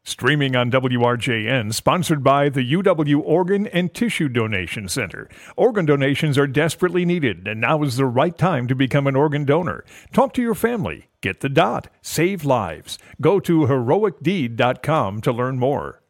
Streaming on WRJN, sponsored by the UW Organ and Tissue Donation Center. Organ donations are desperately needed, and now is the right time to become an organ donor. Talk to your family. Get the dot. Save lives. Go to heroicdeed.com to learn more.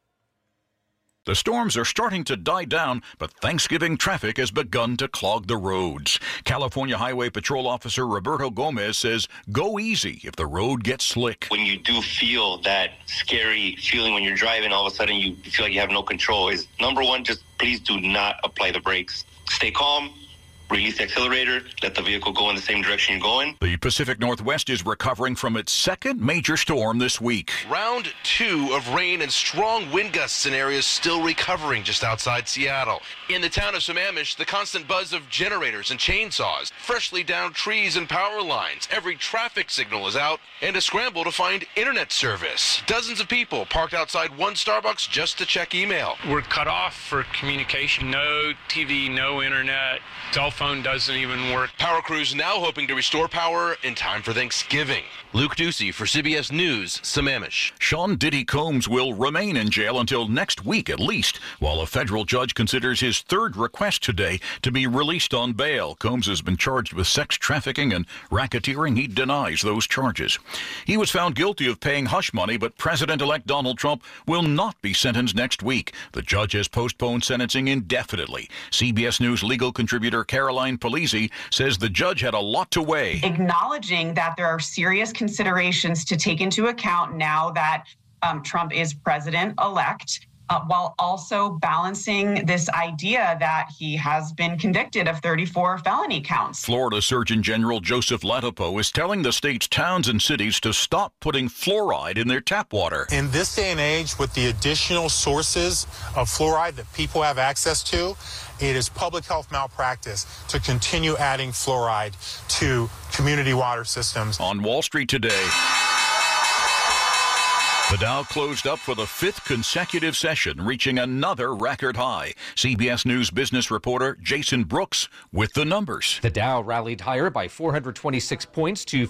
The storms are starting to die down, but Thanksgiving traffic has begun to clog the roads. California Highway Patrol Officer Roberto Gomez says go easy if the road gets slick. When you do feel that scary feeling when you're driving, all of a sudden you feel like you have no control, is number one, just please do not apply the brakes. Stay calm. Release the accelerator, let the vehicle go in the same direction you're going. The Pacific Northwest is recovering from its second major storm this week. Round 2 of rain and strong wind gusts in areas still recovering just outside Seattle. In the town of Sammamish, the constant buzz of generators and chainsaws, freshly downed trees and power lines. Every traffic signal is out, and a scramble to find internet service. Dozens of people parked outside one Starbucks just to check email. We're cut off for communication. No TV, no internet. Cell phone doesn't even work. Power crews now hoping to restore power in time for Thanksgiving. Luke Ducey for CBS News, Sammamish. Sean Diddy Combs will remain in jail until next week at least, while a federal judge considers his third request today to be released on bail. Combs has been charged with sex trafficking and racketeering. He denies those charges. He was found guilty of paying hush money, but President-elect Donald Trump will not be sentenced next week. The judge has postponed sentencing indefinitely. CBS News legal contributor Caroline Polizzi says the judge had a lot to weigh. Acknowledging that there are serious considerations to take into account now that Trump is president-elect, while also balancing this idea that he has been convicted of 34 felony counts. Florida Surgeon General Joseph Ladapo is telling the state's towns and cities to stop putting fluoride in their tap water. In this day and age, with the additional sources of fluoride that people have access to, it is public health malpractice to continue adding fluoride to community water systems. On Wall Street today, the Dow closed up for the fifth consecutive session, reaching another record high. CBS News business reporter Jason Brooks with the numbers. The Dow rallied higher by 426 points to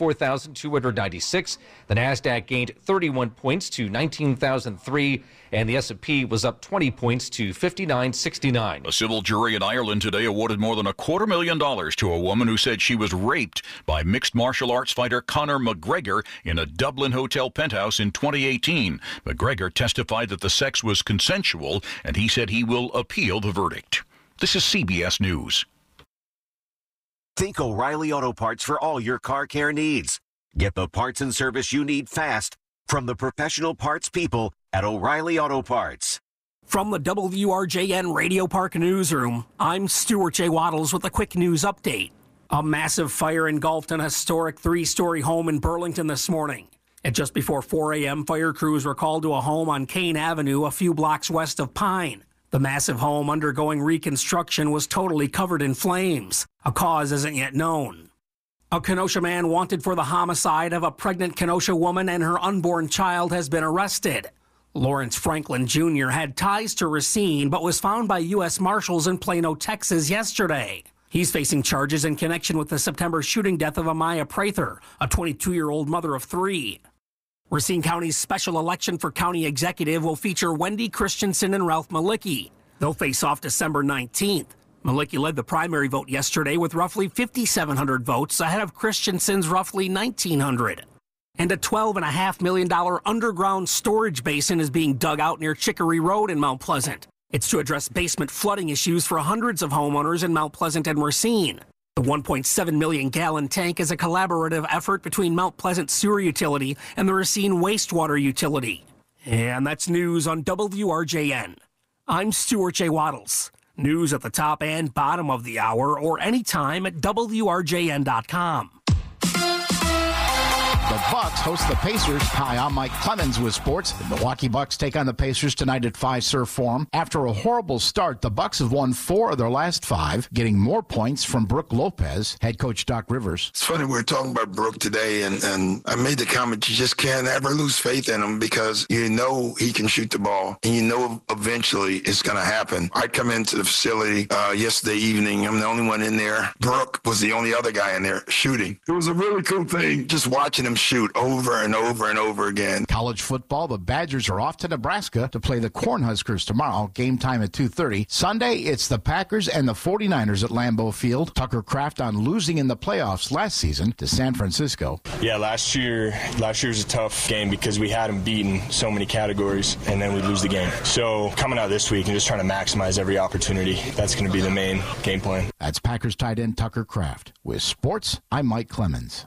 44,296. The Nasdaq gained 31 points to 19,003. And the S&P was up 20 points to 59.69. A civil jury in Ireland today awarded more than $250,000 to a woman who said she was raped by mixed martial arts fighter Conor McGregor in a Dublin hotel penthouse in 2018. McGregor testified that the sex was consensual, and he said he will appeal the verdict. This is CBS News. Think O'Reilly Auto Parts for all your car care needs. Get the parts and service you need fast from the professional parts people at O'Reilly Auto Parts. From the WRJN Radio Park Newsroom, I'm Stuart J. Waddles with a quick news update. A massive fire engulfed an historic 3-story home in Burlington this morning. At just before 4 a.m., fire crews were called to a home on Kane Avenue, a few blocks west of Pine. The massive home undergoing reconstruction was totally covered in flames. A cause isn't yet known. A Kenosha man wanted for the homicide of a pregnant Kenosha woman and her unborn child has been arrested. Lawrence Franklin Jr. had ties to Racine, but was found by U.S. Marshals in Plano, Texas yesterday. He's facing charges in connection with the September shooting death of Amaya Prather, a 22-year-old mother of 3. Racine County's special election for county executive will feature Wendy Christensen and Ralph Malicki. They'll face off December 19th. Malicki led the primary vote yesterday with roughly 5,700 votes ahead of Christensen's roughly 1,900. And a $12.5 million underground storage basin is being dug out near Chicory Road in Mount Pleasant. It's to address basement flooding issues for hundreds of homeowners in Mount Pleasant and Racine. The 1.7 million gallon tank is a collaborative effort between Mount Pleasant Sewer Utility and the Racine Wastewater Utility. And that's news on WRJN. I'm Stuart J. Waddles. News at the top and bottom of the hour or anytime at WRJN.com. The Bucks host the Pacers. Hi, I'm Mike Clemens with sports. The Milwaukee Bucks take on the Pacers tonight at Fiserv Forum. After a horrible start, the Bucks have won 4 of their last 5, getting more points from Brook Lopez. Head coach Doc Rivers. It's funny, we were talking about Brook today, and I made the comment, you just can't ever lose faith in him because you know he can shoot the ball, and you know eventually it's going to happen. I come into the facility yesterday evening. I'm the only one in there. Brook was the only other guy in there shooting. It was a really cool thing just watching him shoot over and over and over again. College football, the Badgers are off to Nebraska to play the Cornhuskers tomorrow. Game time at 2:30. Sunday, it's the Packers and the 49ers at Lambeau Field. Tucker Kraft on losing in the playoffs last season to San Francisco. Yeah, last year was a tough game because we had them beaten so many categories, and then we lose the game. So coming out this week and just trying to maximize every opportunity, that's going to be the main game plan. That's Packers tight end Tucker Kraft. With sports, I'm Mike Clemens.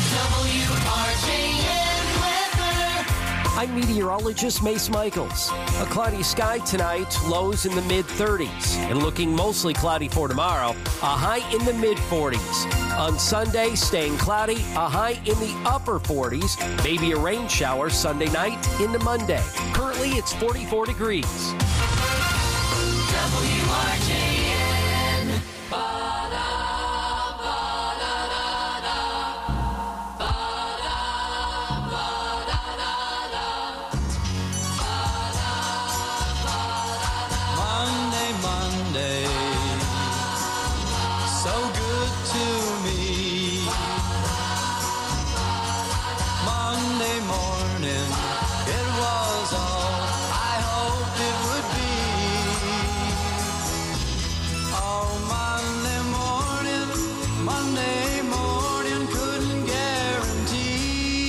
I'm meteorologist Mace Michaels. A cloudy sky tonight, lows in the mid-30s, and looking mostly cloudy for tomorrow, a high in the mid-40s. On Sunday, staying cloudy, a high in the upper 40s, maybe a rain shower Sunday night into Monday. Currently, it's 44 degrees. WRJN. Monday, so good to me. Monday morning, it was all I hoped it would be. Oh, Monday morning, couldn't guarantee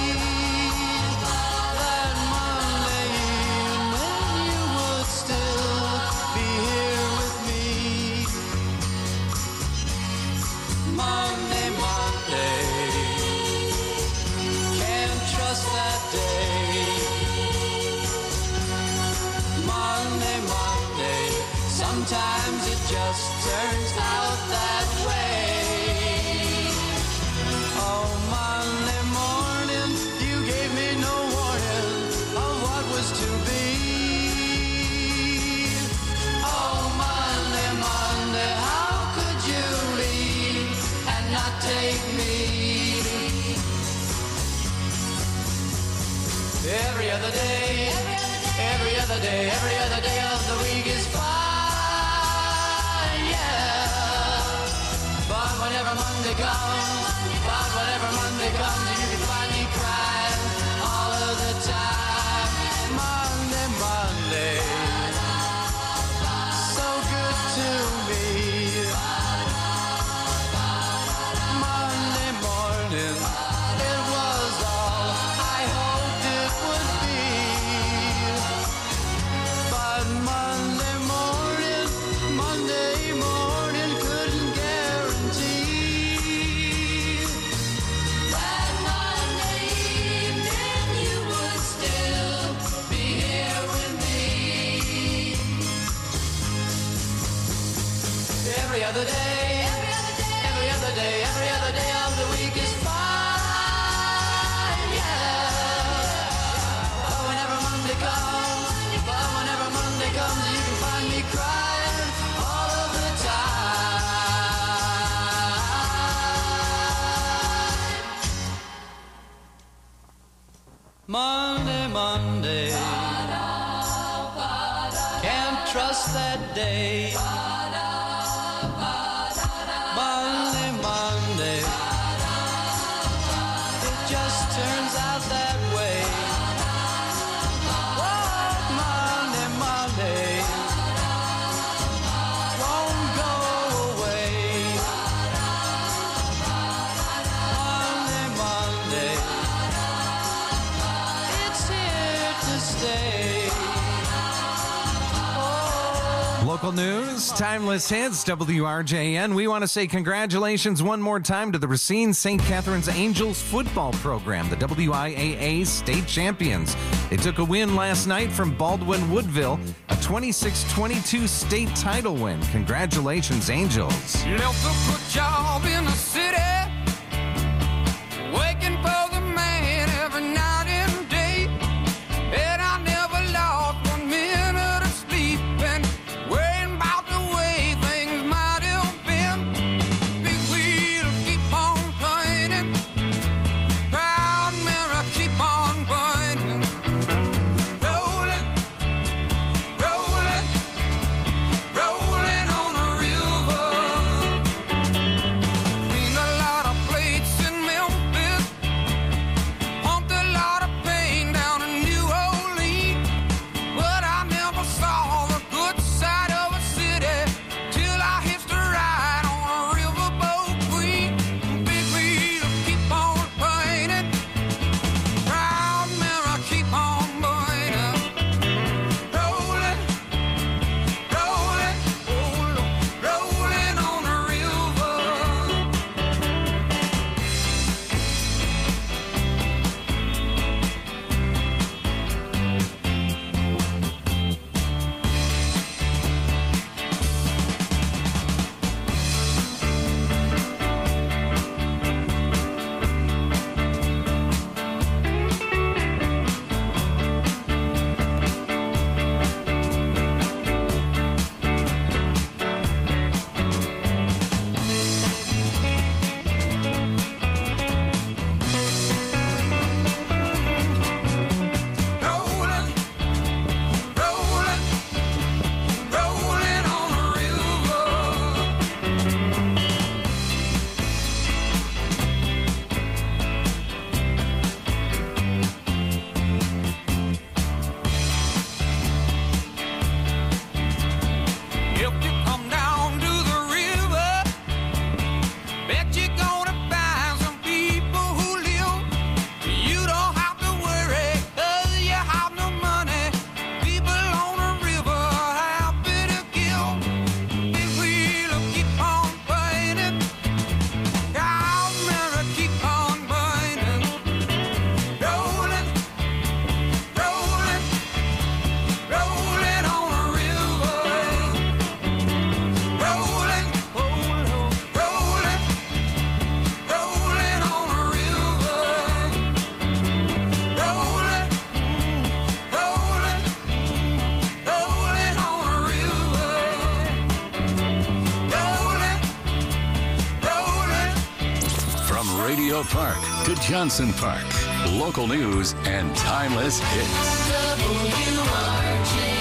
that Monday evening you would still be here with me. Monday, can't trust that day. Monday, sometimes it just turns out that way. Oh, Monday morning, you gave me no warning of what was to be. Oh, Monday, how could you leave and not take me? Every other day of the week is fine, yeah. But whenever Monday comes, you can find me crying all of the time. Monday, so good to me. Monday morning, it was all I hoped it would be. But Monday morning couldn't guarantee that Monday evening you would still be here with me. Every other day of the week is fine, yeah. But whenever Monday comes, you can find me crying all of the time. Monday, can't trust that day. Monday, it just turns out that way. Oh, Monday, won't go away. Monday, it's here to stay. Local news, timeless hits, WRJN. We want to say congratulations one more time to the Racine St. Catherine's Angels football program, the WIAA state champions. They took a win last night from Baldwin Woodville, a 26-22 state title win. Congratulations, Angels. Left a good job in the city, waking for the man every night and day, and I never lost 1 minute of sleep and worrying about the way things might have been. Big wheel keep on turning, proud mirror keep on pointing, rolling on the river. Clean Memorial Park to Johnson Park. Local news and timeless hits. WRJN.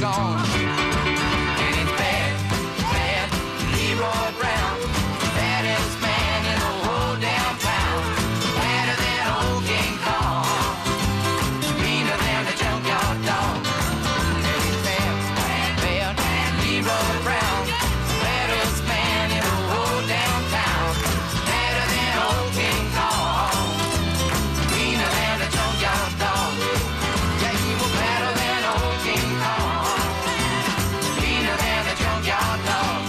gone. And it's bad, Leroy Brown, baddest man in the whole damn town, badder than old King Kong, meaner than the junkyard dog. And it's bad, Leroy Brown, baddest man in the whole damn town, badder than old King Kong, meaner than the junkyard dog. Yeah, he was better than old King Kong, meaner than the junkyard dog.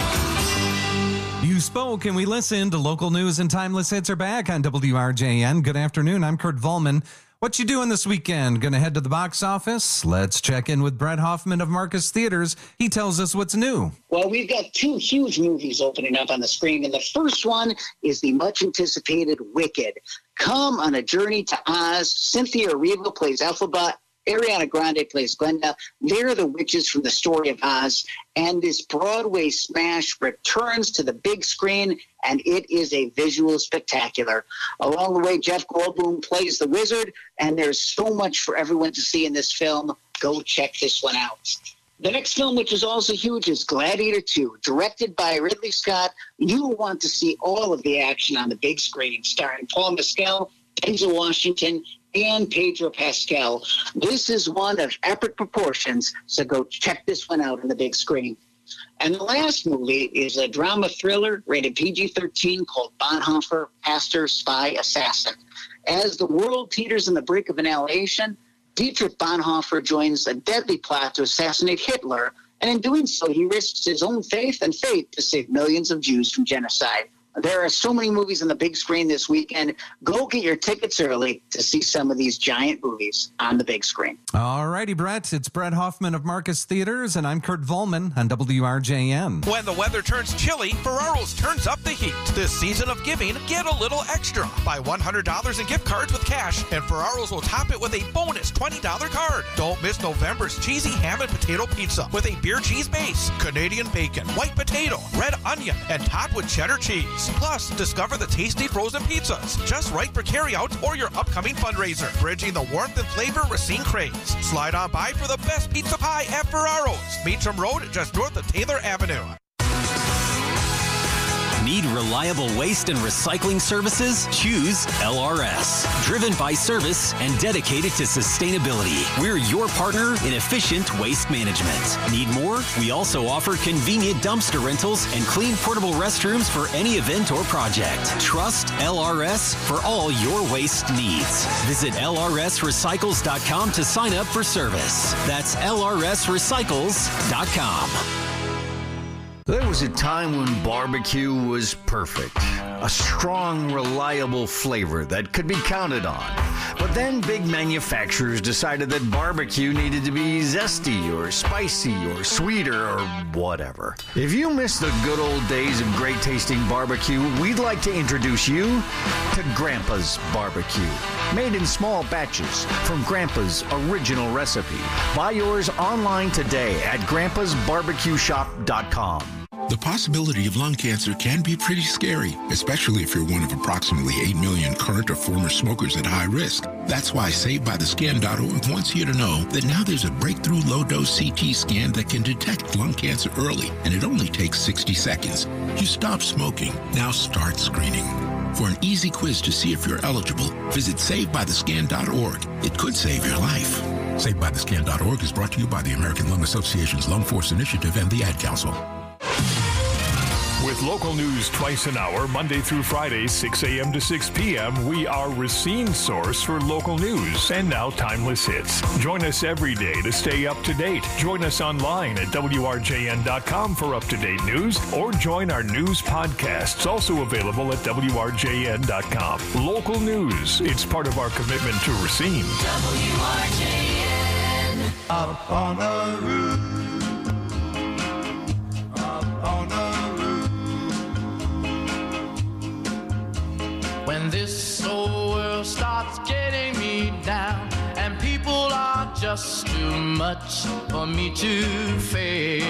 You spoke and we listened. Local news and timeless hits are back on WRJN. Good afternoon. I'm Kurt Volman. What you doing this weekend? Going to head to the box office? Let's check in with Brett Hoffman of Marcus Theaters. He tells us what's new. Well, we've got two huge movies opening up on the screen, and the first one is the much-anticipated Wicked. Come on a journey to Oz. Cynthia Erivo plays Elphaba. Ariana Grande plays Glenda. They're the witches from the story of Oz. And this Broadway smash returns to the big screen, and it is a visual spectacular. Along the way, Jeff Goldblum plays the wizard, and there's so much for everyone to see in this film. Go check this one out. The next film, which is also huge, is Gladiator 2, directed by Ridley Scott. You'll want to see all of the action on the big screen, starring Paul Mescal, Denzel Washington, and Pedro Pascal. This is one of epic proportions, so go check this one out on the big screen. And the last movie is a drama thriller rated PG-13 called Bonhoeffer, Pastor, Spy, Assassin. As the world teeters on the brink of annihilation, Dietrich Bonhoeffer joins a deadly plot to assassinate Hitler, and in doing so, he risks his own faith and fate to save millions of Jews from genocide. There are so many movies on the big screen this weekend. Go get your tickets early to see some of these giant movies on the big screen. All righty, Brett. It's Brett Hoffman of Marcus Theaters, and I'm Kurt Volman on WRJN. When the weather turns chilly, Ferraro's turns up the heat. This season of giving, get a little extra. Buy $100 in gift cards with cash, and Ferraro's will top it with a bonus $20 card. Don't miss November's cheesy ham and potato pizza with a beer cheese base, Canadian bacon, white potato, red onion, and topped with cheddar cheese. Plus, discover the tasty frozen pizzas, just right for carryout or your upcoming fundraiser, bridging the warmth and flavor Racine craves. Slide on by for the best pizza pie at Ferraro's, Meacham Road, just north of Taylor Avenue. Need reliable waste and recycling services? Choose LRS. Driven by service and dedicated to sustainability. We're your partner in efficient waste management. Need more? We also offer convenient dumpster rentals and clean portable restrooms for any event or project. Trust LRS for all your waste needs. Visit lrsrecycles.com to sign up for service. That's lrsrecycles.com. There was a time when barbecue was perfect. A strong, reliable flavor that could be counted on. But then big manufacturers decided that barbecue needed to be zesty or spicy or sweeter or whatever. If you miss the good old days of great tasting barbecue, we'd like to introduce you to Grandpa's Barbecue. Made in small batches from Grandpa's original recipe. Buy yours online today at grandpasbarbecueshop.com. The possibility of lung cancer can be pretty scary, especially if you're one of approximately 8 million current or former smokers at high risk. That's why SaveByTheScan.org wants you to know that now there's a breakthrough low-dose CT scan that can detect lung cancer early, and it only takes 60 seconds. You stop smoking, now start screening. For an easy quiz to see if you're eligible, visit SaveByTheScan.org. It could save your life. SaveByTheScan.org is brought to you by the American Lung Association's Lung Force Initiative and the Ad Council. With local news twice an hour, Monday through Friday, 6 a.m. to 6 p.m., we are Racine's source for local news and now timeless hits. Join us every day to stay up to date. Join us online at WRJN.com for up-to-date news, or join our news podcasts, also available at WRJN.com. Local news, it's part of our commitment to Racine. WRJN. Up on the roof. When this old world starts getting me down and people are just too much for me to face,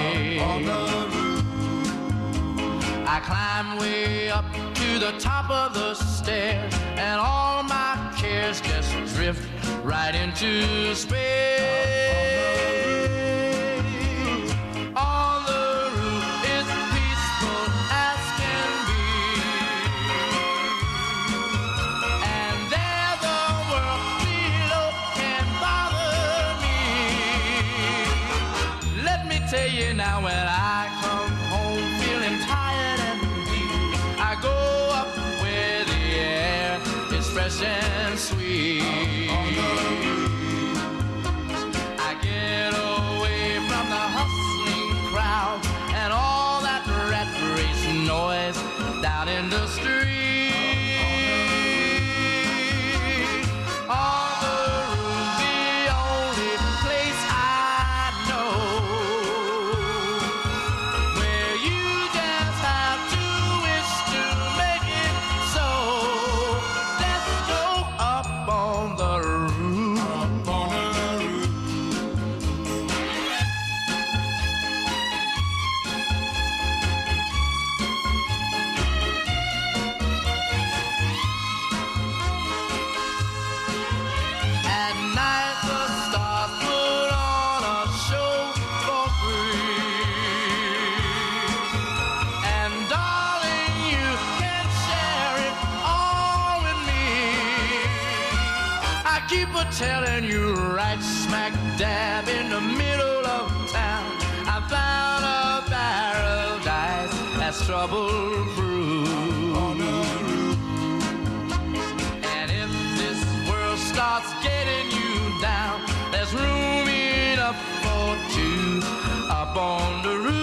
I climb way up to the top of the stairs and all my cares just drift right into space. tell you now, when I come home feeling tired and weak, I go up where the air is fresh and sweet. I get away from the hustling crowd and all that rat race noise down in the street. On the roof, the only place I know where you just have to wish to make it so. Let's go up on the roof. Up on the roof. At night the stars put on a show for free. And darling, you can share it all with me. I keep a telling you, right smack dab in the middle of town, I found a paradise that's trouble-proof. And if this world starts getting you down, there's room enough for two up on the roof.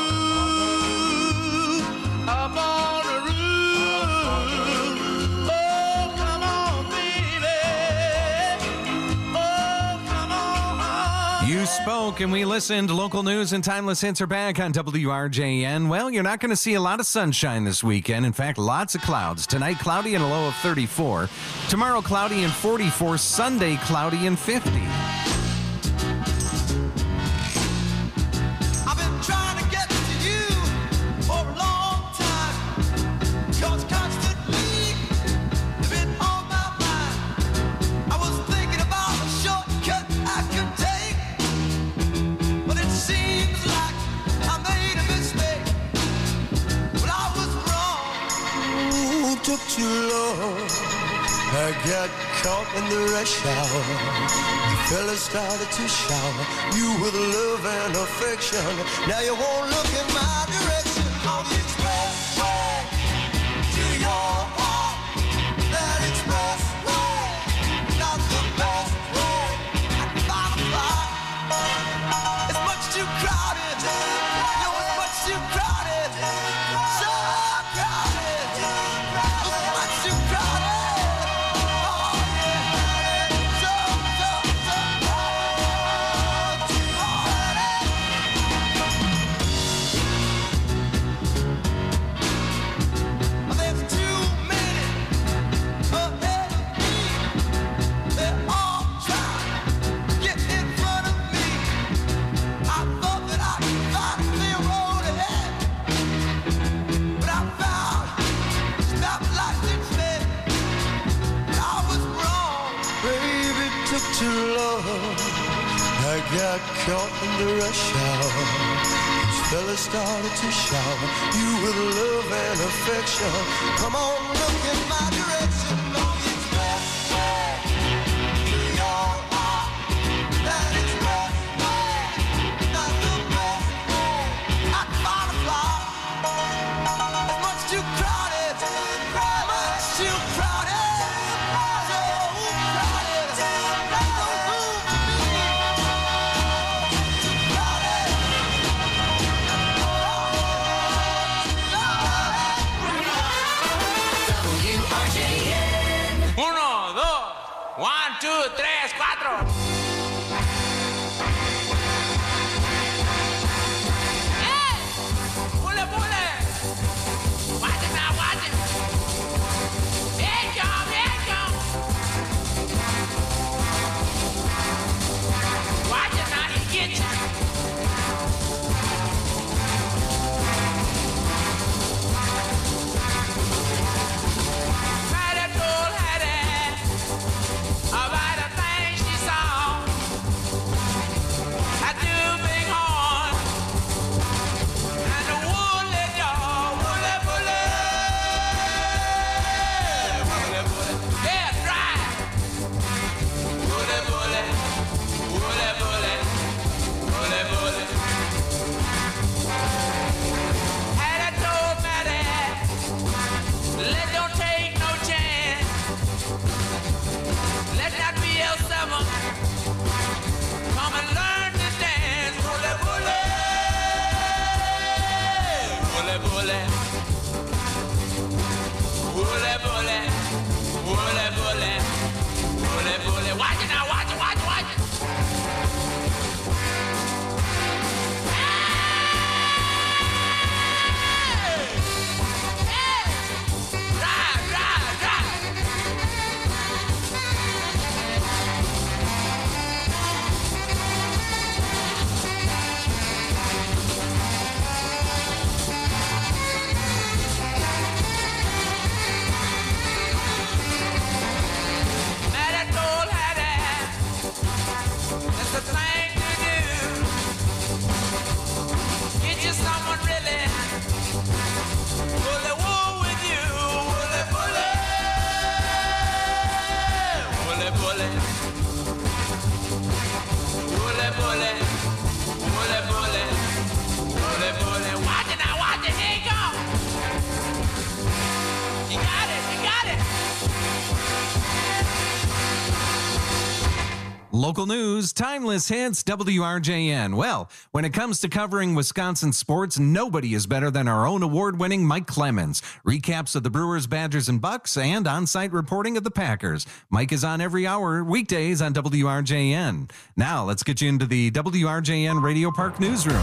Up on the roof. Oh, come on, baby. Oh, come on. You spoke and we listened. Local news and timeless hits are back on WRJN. Well, you're not going to see a lot of sunshine this weekend. In fact, lots of clouds. Tonight, cloudy and a low of 34. Tomorrow, cloudy and 44. Sunday, cloudy and 50. I've been trying to get to you for a long time. 'Cause constantly you've been on my mind. I was thinking about a shortcut I could take, but it seems like I made a mistake. But I was wrong. Ooh, took too long. I got caught in the rush hour. The fella started to shower you with love and affection. Now you won't look in my direction. On the expressway to your heart. That expressway, not the best way. I can find a fly. It's much too crowded. No, it's much too crowded. So crowded. It's much too crowded. There's too many ahead of me. They're all trying to get in front of me. I thought that I could find a clear road ahead, but I found stoplights instead. I was wrong, baby, it took too long. I got caught in the rush hour. This fella started to shower you with love and affection. Come on, look in my direction. On the expressway to your heart. That expressway, not the best way. I can find a fly. It's much too crowded. Much too crowded. So crowded. No room for me. Uno, dos, 1, 2, 3, 4. Hey! Pule, pule! Watch it now, watch it! Here come, here come! Watch it now, he get you! Had a told her that about the things she saw. bully. Bully, bully. Bully, bully. Bully, bully. Watch it now, watch it, watch it, watch it. That's the thing to do. Get you someone really bully wool with you. Bully, bully. Bully, bully. Bully, bully. Bully, bully. Bully, bully. Watch it now, watch it. Here you go. You got it, you got it. Local news, timeless hits, WRJN. Well, when it comes to covering Wisconsin sports, nobody is better than our own award-winning Mike Clemens. Recaps of the Brewers, Badgers, and Bucks, and on-site reporting of the Packers. Mike is on every hour, weekdays on WRJN. Now, let's get you into the WRJN Radio Park newsroom.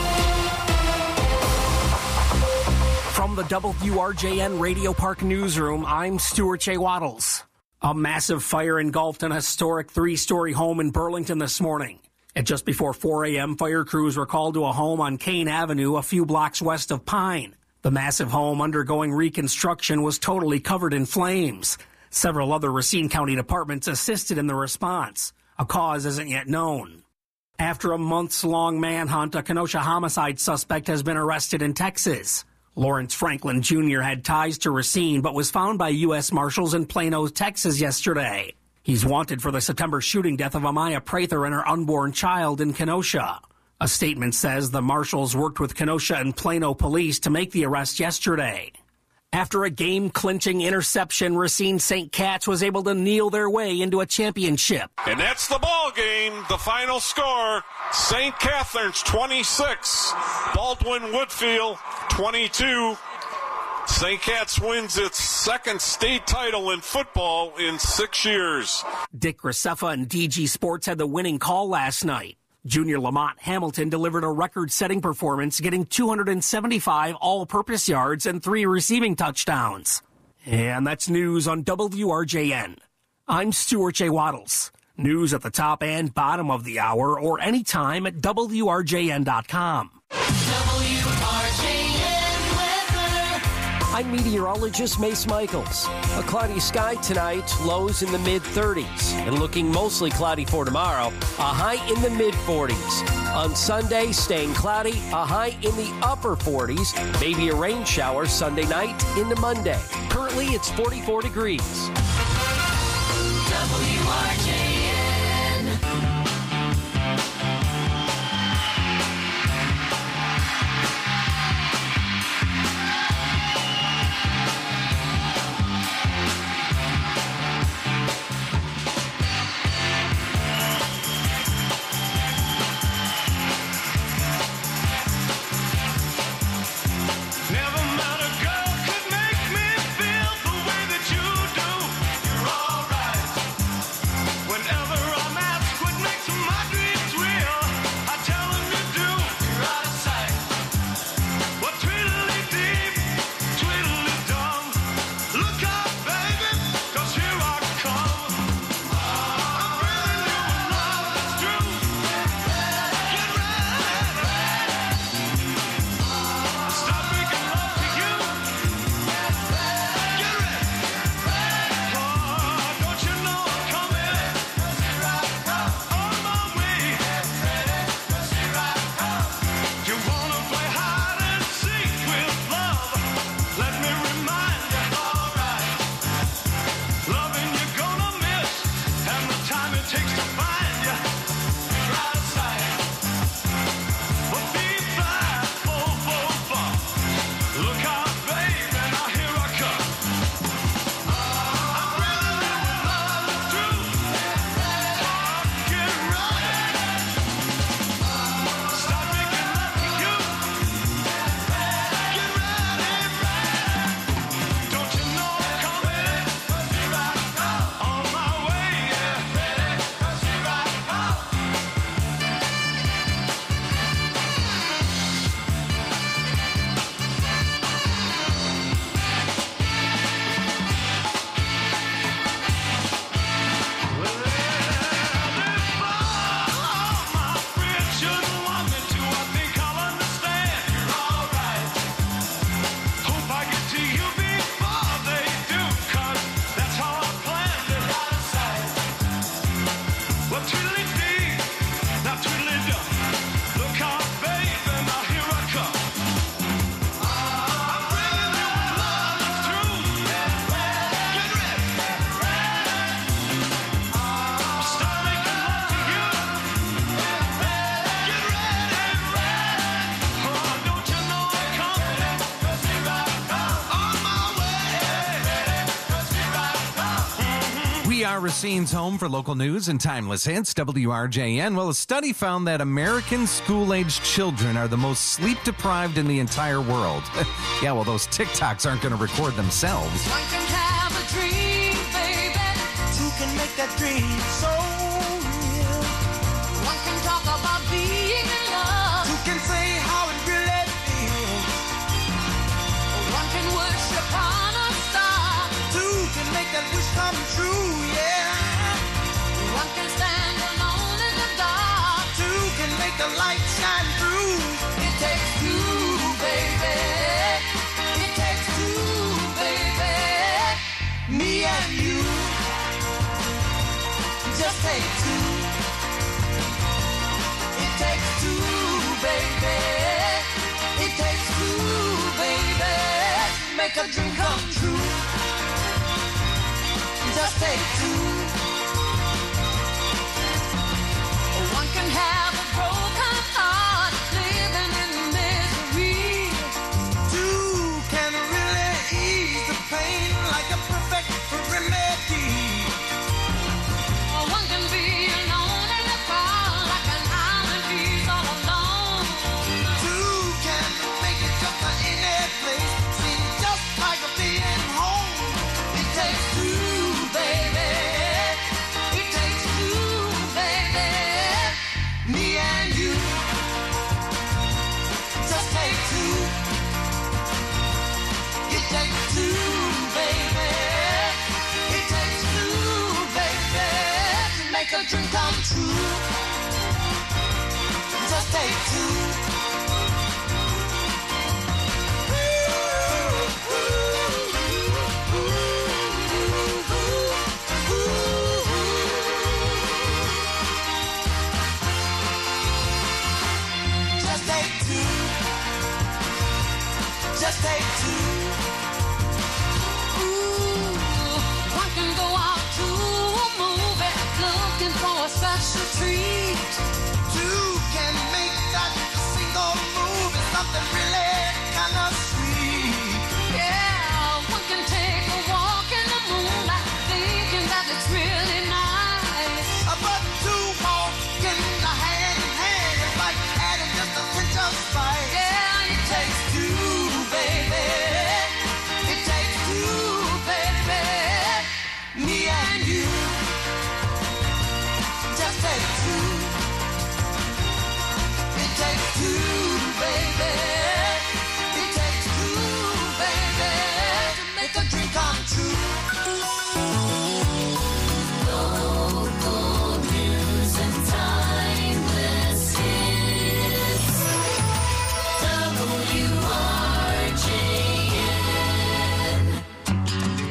From the WRJN Radio Park newsroom, I'm Stuart J. Waddles. A massive fire engulfed an historic three-story home in Burlington this morning. At just before 4 a.m., fire crews were called to a home on Kane Avenue, a few blocks west of Pine. The massive home undergoing reconstruction was totally covered in flames. Several other Racine County departments assisted in the response. A cause isn't yet known. After a months-long manhunt, a Kenosha homicide suspect has been arrested in Texas. Lawrence Franklin Jr. had ties to Racine, but was found by U.S. Marshals in Plano, Texas yesterday. He's wanted for the September shooting death of Amaya Prather and her unborn child in Kenosha. A statement says the Marshals worked with Kenosha and Plano police to make the arrest yesterday. After a game-clinching interception, Racine St. Cats was able to kneel their way into a championship. And that's the ball game. The final score, St. Catherine's 26, Baldwin Woodfield 22. St. Cat's wins its second state title in football in 6 years. Dick Graceffa and DG Sports had the winning call last night. Junior Lamont Hamilton delivered a record-setting performance, getting 275 all-purpose yards and 3 receiving touchdowns. And that's news on WRJN. I'm Stuart J. Waddles. News at the top and bottom of the hour or anytime at WRJN.com. I'm meteorologist Mace Michaels. A cloudy sky tonight, lows in the mid-30s, and looking mostly cloudy for tomorrow, a high in the mid-40s. On Sunday, staying cloudy, a high in the upper 40s, maybe a rain shower Sunday night into Monday. Currently, it's 44 degrees. WRJN. When our Racine's home for local news and timeless hits, WRJN. Well, a study found that American school-aged children are the most sleep-deprived in the entire world. Yeah, well, those TikToks aren't going to record themselves. One can have a dream, baby. Two can make that dream so real. One can talk about being in love. Two can say how it really feels. One can wish upon a star. Two can make that wish come true, yeah. One can stand alone in the dark. Two can make the light shine through. It takes two, baby. It takes two, baby. Me and you. Just take two. It takes two, baby. It takes two, baby. Make a dream come true. Just take two. One can have a broken heart, living in misery. Two can really ease the pain like a perfect remedy. One can be alone in the crowd like an island he's all alone. Two can make it just a any place, seem just like a being home. It takes two, baby. It takes two, baby. Me and you. Just take two. It takes two, baby. It takes two, baby. To make a dream come true. Just take two. Just take two. Just take two. Ooh, one can go out to a movie looking for a special treat. Two can make that single movie something really kind of sweet. Yeah, one can take a walk in the moonlight thinking that it's really nice. But two walking hand in hand is like adding just a pinch of spice. Yeah, it takes two, baby. It takes two, baby. Me and you. Just take two. It takes two, baby. It takes two, baby. To make a dream come true. Local news and timeless hits. WRJN.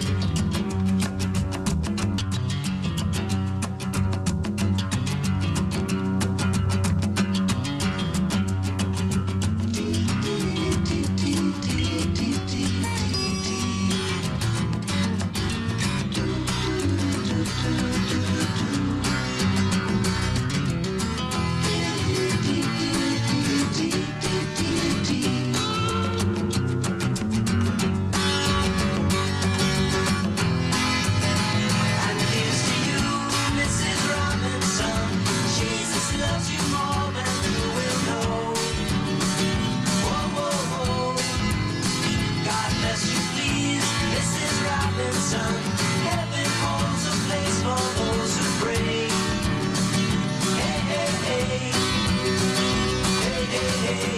And here's to you, Mrs. Robinson. Jesus loves you more than you will know. Whoa, whoa, whoa. God bless you, please, Mrs. Robinson. Heaven holds a place for those who pray. Hey, hey, hey. Hey, hey, hey.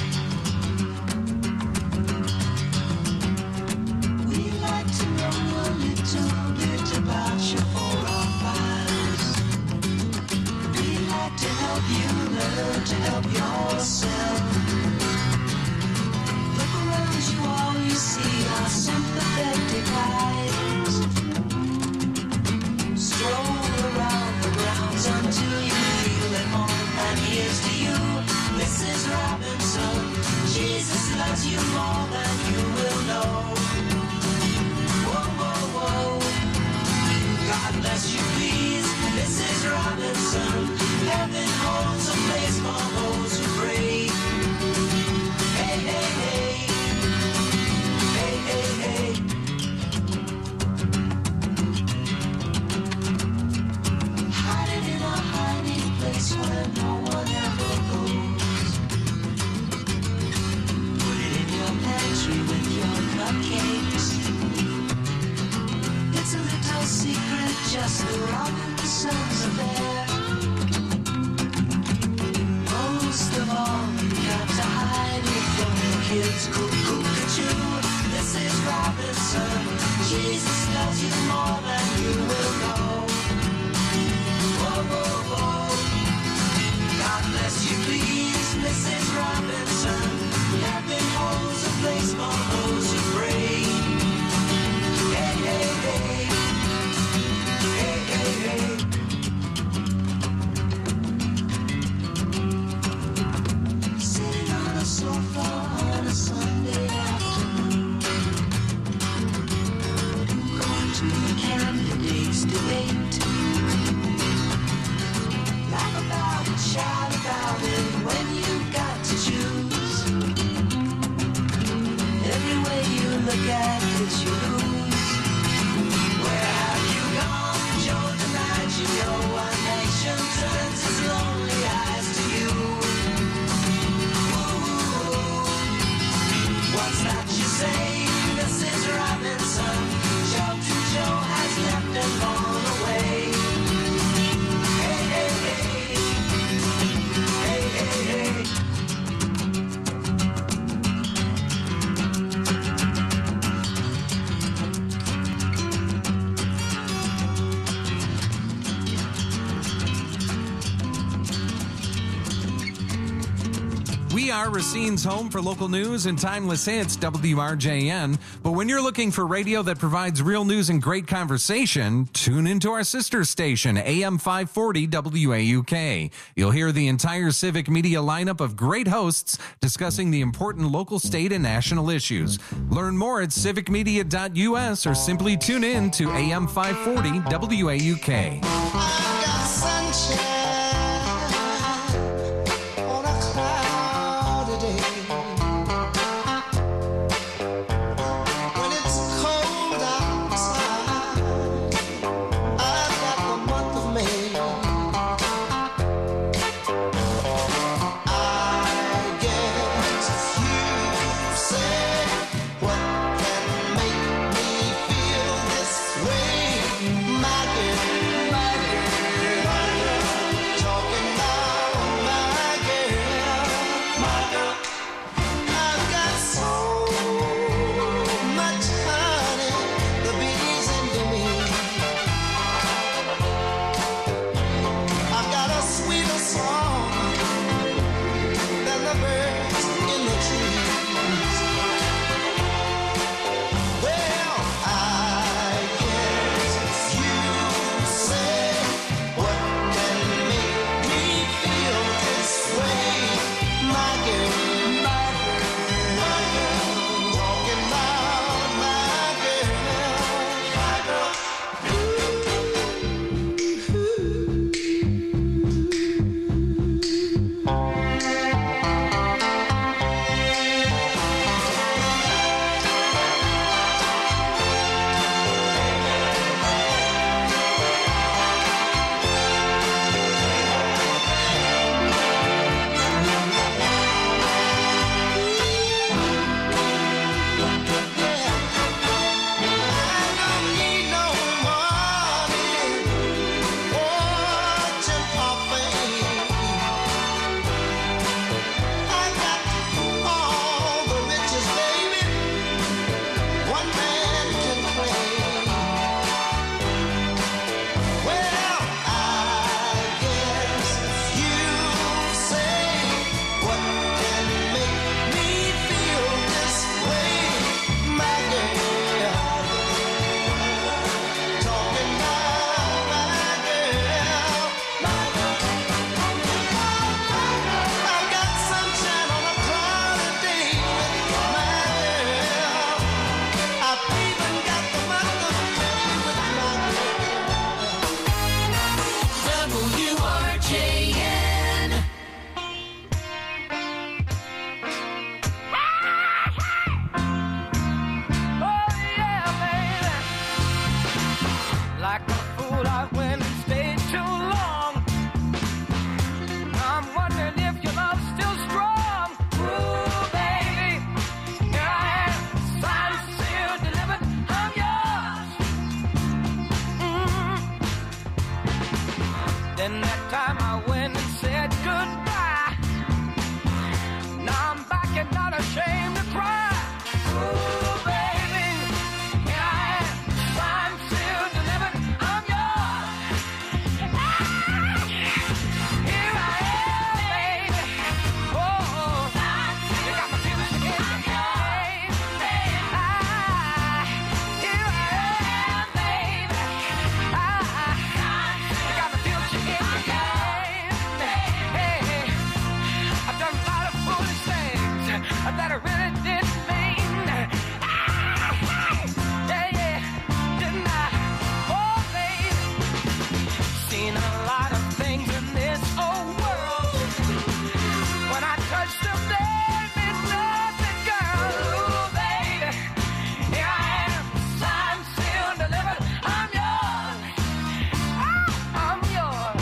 We'd like to know a little bit about your 405s. We'd like to help you learn to help yourself. Look around you, all you see are sympathetic eyes. Stroll around the grounds until you feel at home. And here's to you, Mrs. Robinson. Jesus loves you more than you will know. Whoa, whoa, whoa. God bless you, please, Mrs. Robinson. Heaven holds a place for those who pray. Hey, hey, hey. Hey, hey, hey. birds cuckoo-cuckoo. This is Robinson. Jesus loves you more than you will know. Whoa, whoa, whoa. God bless you, please, Mrs. Robinson. Heaven holds a place for those who pray. Hey, hey, hey. Hey, hey, hey. Sitting on a sofa on a Sunday afternoon, going to the candidates' debate. Laugh about it, shout about it when you've got to choose. Every way you look at it, you lose. Where have you gone, Joe DiMaggio? One nation turns its lonely eyes to you. What's that you say, Mrs. Robinson? Joe to Joe has left and gone away. Hey, hey, hey. Hey, hey, hey. We are Racine's home for local news and timeless hits, WRJN. But when you're looking for radio that provides real news and great conversation, tune into our sister station, AM 540 WAUK. You'll hear the entire Civic Media lineup of great hosts discussing the important local, state, and national issues. Learn more at civicmedia.us or simply tune in to AM 540 WAUK. that I really didn't mean. Yeah, didn't I? Oh, baby, seen a lot of things in this old world. When I touched them, they meant nothing, girl. Ooh, baby, here I am, signed, sealed, delivered. I'm yours. I'm yours.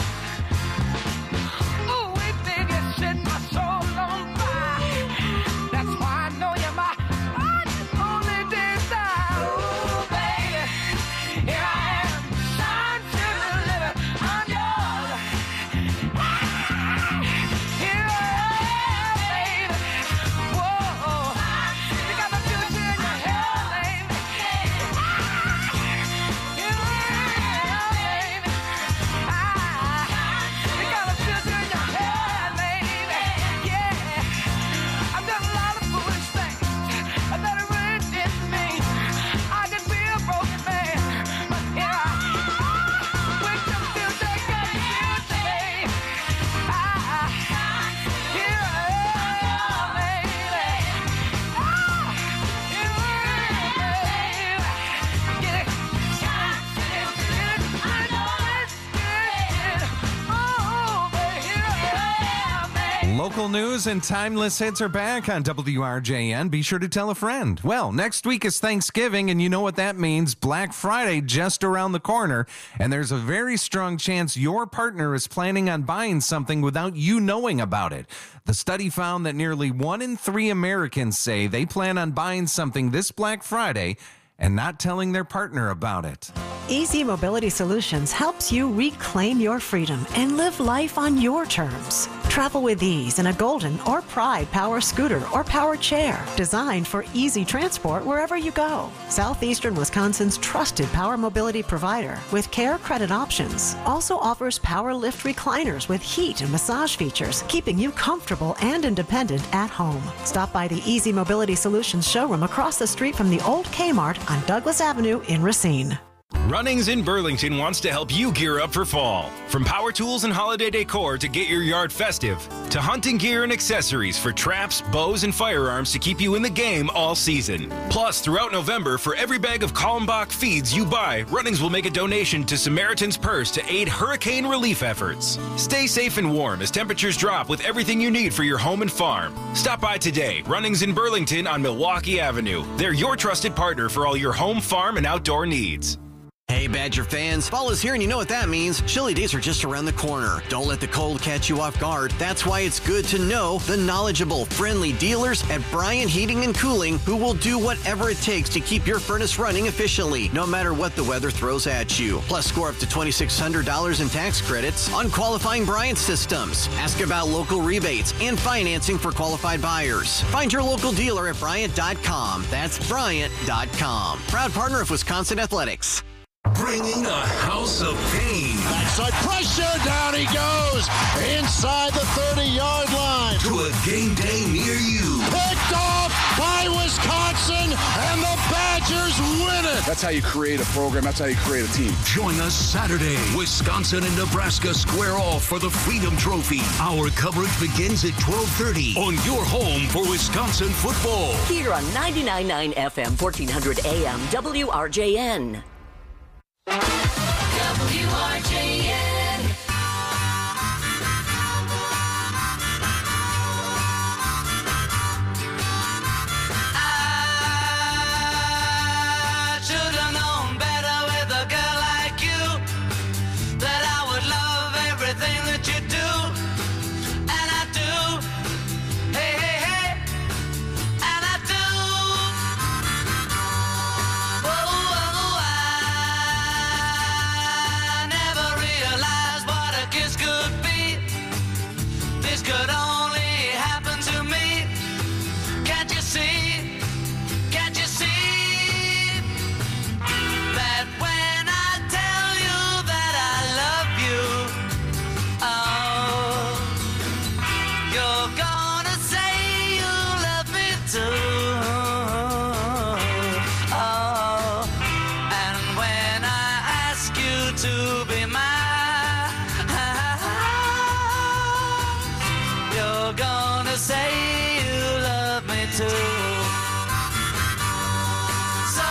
Ooh, wait, baby, you set my soul on fire. That's why I know you're my only desire. Ooh, baby, here I am, signed, sealed, delivered. I'm yours. Here I am, baby. Whoa, you got the future in your head, baby. Here I am, baby. You got the future in your head, baby. Yeah, I've done a lot of foolish things that I really didn't mean. I could be a broken man, but here I am. With the future, got the future, baby. Here I am, baby. Here I am, baby. Get it? I know it's good. Oh, baby, here I am, baby. Local news and timeless hits are back on WRJN. Be sure to tell a friend. Well, next week is Thanksgiving, and you know what that means. Black Friday just around the corner, and there's a very strong chance your partner is planning on buying something without you knowing about it. The study found that nearly 1 in 3 Americans say they plan on buying something this Black Friday and not telling their partner about it. Easy Mobility Solutions helps you reclaim your freedom and live life on your terms. Travel with ease in a Golden or Pride power scooter or power chair designed for easy transport wherever you go. Southeastern Wisconsin's trusted power mobility provider with care credit options also offers power lift recliners with heat and massage features, keeping you comfortable and independent at home. Stop by the Easy Mobility Solutions showroom across the street from the old Kmart on Douglas Avenue in Racine. Runnings in Burlington wants to help you gear up for fall. From power tools and holiday decor to get your yard festive, to hunting gear and accessories for traps, bows, and firearms to keep you in the game all season. Plus, throughout November, for every bag of Kalmbach feeds you buy, Runnings will make a donation to Samaritan's Purse to aid hurricane relief efforts. Stay safe and warm as temperatures drop with everything you need for your home and farm. Stop by today. Runnings in Burlington on Milwaukee Avenue. They're your trusted partner for all your home, farm, and outdoor needs. Hey, Badger fans, fall is here and you know what that means. Chilly days are just around the corner. Don't let the cold catch you off guard. That's why it's good to know the knowledgeable, friendly dealers at Bryant Heating and Cooling who will do whatever it takes to keep your furnace running efficiently, no matter what the weather throws at you. Plus, score up to $2,600 in tax credits on qualifying Bryant systems. Ask about local rebates and financing for qualified buyers. Find your local dealer at Bryant.com. That's Bryant.com. Proud partner of Wisconsin Athletics. Bringing a house of pain. Backside pressure, down he goes, inside the 30-yard line. To a game day near you. Picked off by Wisconsin, and the Badgers win it. That's how you create a program. That's how you create a team. Join us Saturday. Wisconsin and Nebraska square off for the Freedom Trophy. Our coverage begins at 12:30 on your home for Wisconsin football. Here on 99.9 FM, 1400 AM, WRJN. WRJN. I should have known better with a girl like you, that I would love everything that you do, and I do. Hey, hey, hey, and I do. Oh, I never too. So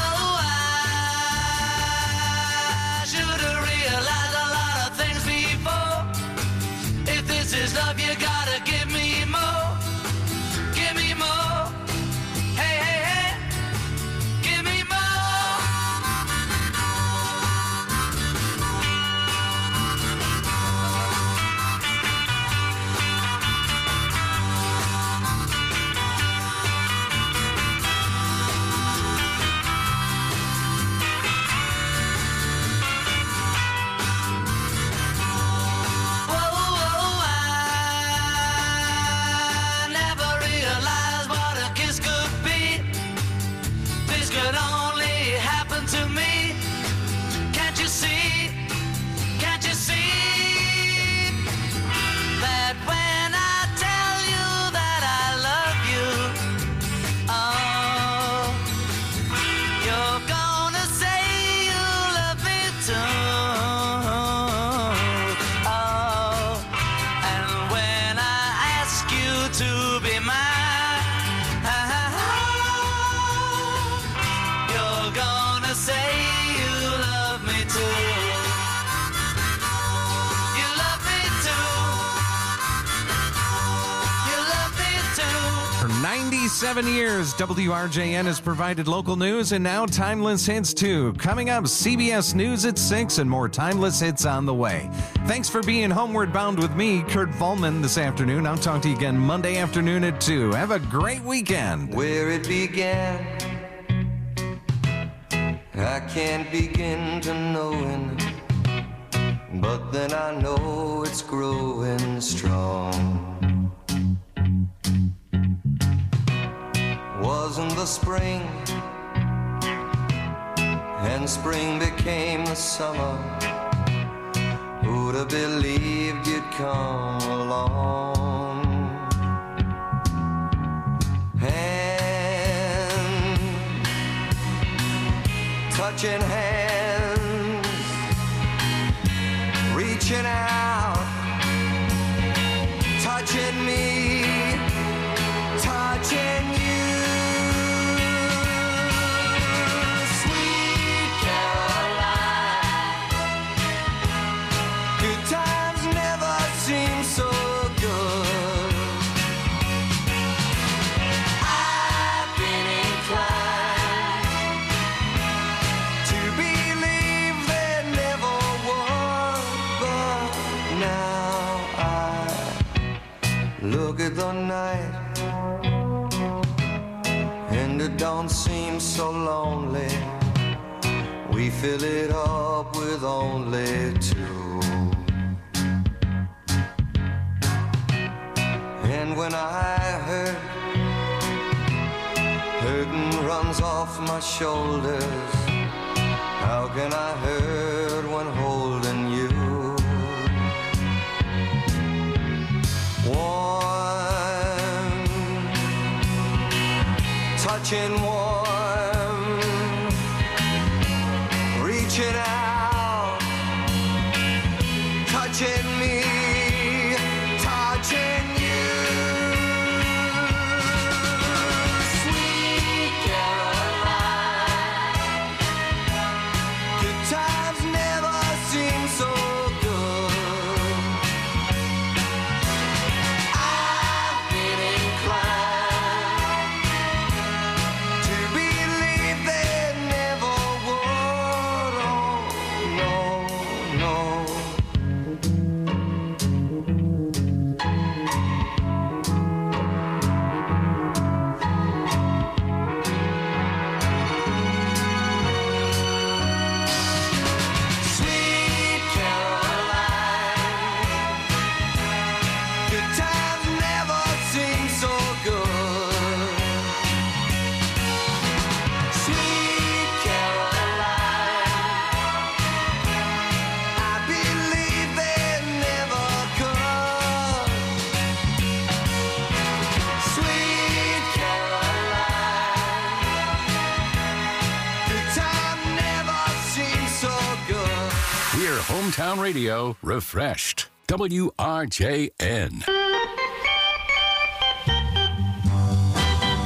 I should have realized a lot of things before. If this is love, you gotta give me more. Give me more. Hey, hey, hey. Give me more. For 97 years, WRJN has provided local news and now timeless hits too. Coming up, CBS News at 6 and more timeless hits on the way. Thanks for being homeward bound with me, Kurt Volman, this afternoon. I'll talk to you again Monday afternoon at 2. Have a great weekend. Where it began, I can't begin to knowing, but then I know it's growing strong. Wasn't the spring, and spring became the summer. Who'd have believed you'd come along? Hand, touching hands, reaching out, touching me, touching you. Look at the night, and it don't seem so lonely. We fill it up with only two. And when I hurt, hurting runs off my shoulders. How can I hurt when holding you? Warm, touching warm, reaching out, touching me, touching you. Sweet Caroline, good times never seem so good. Hometown Radio refreshed. WRJN.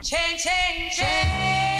Change, change, change.